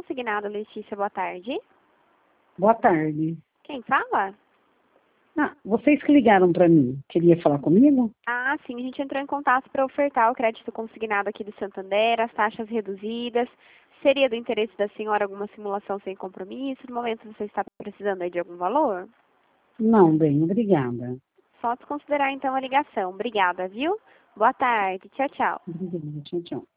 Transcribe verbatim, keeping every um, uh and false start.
Consignado, Letícia, boa tarde. Boa tarde. Quem fala? Ah, vocês que ligaram para mim, queria falar comigo? Ah, sim, a gente entrou em contato para ofertar o crédito consignado aqui do Santander, as taxas reduzidas. Seria do interesse da senhora alguma simulação sem compromisso? No momento você está precisando aí de algum valor? Não, bem, obrigada. Só desconsiderar então a ligação. Obrigada, viu? Boa tarde. Tchau, tchau. Obrigada, tchau, tchau.